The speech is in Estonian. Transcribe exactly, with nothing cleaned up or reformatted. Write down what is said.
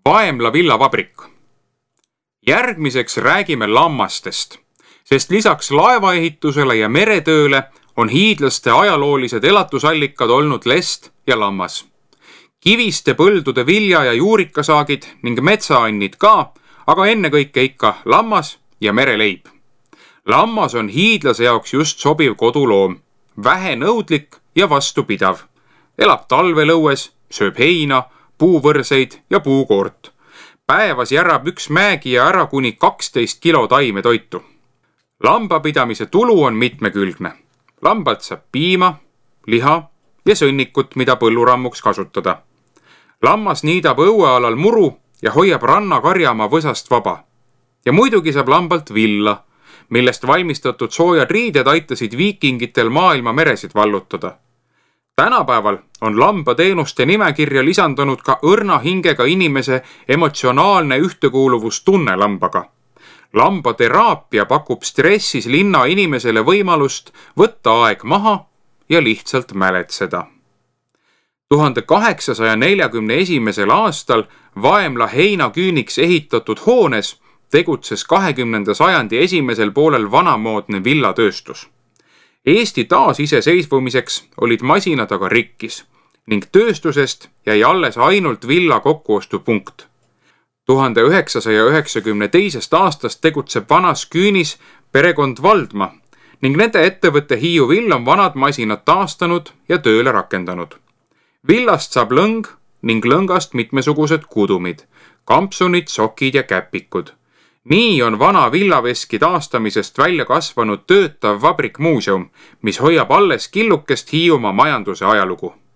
Vaemla villavabrik. Järgmiseks räägime lammastest, sest lisaks laevaehitusele ja meretööle on hiidlaste ajaloolised elatusallikad olnud lest ja lammas. Kiviste põldude vilja- ja juurikasaagid ning metsaannid ka, aga ennekõike ikka lammas ja mereleib. Lammas on hiidlase jaoks just sobiv koduloom, vähenõudlik ja vastupidav. Elab talvelõues, sööb heina, puuvõrseid ja puukoort. Päevas järab üks mäegi ja ära kuni kaksteist kilo taimetoitu. Lambapidamise tulu on mitmekülgne. Lambalt saab piima, liha ja sõnnikut, mida põllurammuks kasutada. Lammas niidab õuealal muru ja hoiab ranna karjamaa võsast vaba. Ja muidugi saab lambalt villa, millest valmistatud soojad riided aitasid viikingitel maailma meresid vallutada. Tänapäeval on lambateenuste nimekirja lisandunud ka õrna hingega inimese emotsionaalne ühtekuuluvustunne lambaga. Lambateraapia pakub stressis linna inimesele võimalust võtta aeg maha ja lihtsalt mäletseda. tuhande kaheksasaja neljakümne esimesel aastal Vaemla heinaküüniks ehitatud hoones tegutses kahekümnenda sajandi esimesel poolel vanamoodne villatööstus. Eesti taasiseseisvumiseks olid masinad aga rikkis ning tööstusest jäi alles ainult villa kokkuostupunkt. tuhande üheksasaja üheksakümne teisest aastast tegutseb vanas küünis perekond Valdma ning nende ettevõtte Hiiu Vill on vanad masinad taastanud ja tööle rakendanud. Villast saab lõng ning lõngast mitmesugused kudumid, kampsunid, sokid ja käpikud. Nii on vana villaveski taastamisest välja kasvanud töötav vabrikmuuseum, mis hoiab alles killukest Hiiumaa majanduse ajalugu.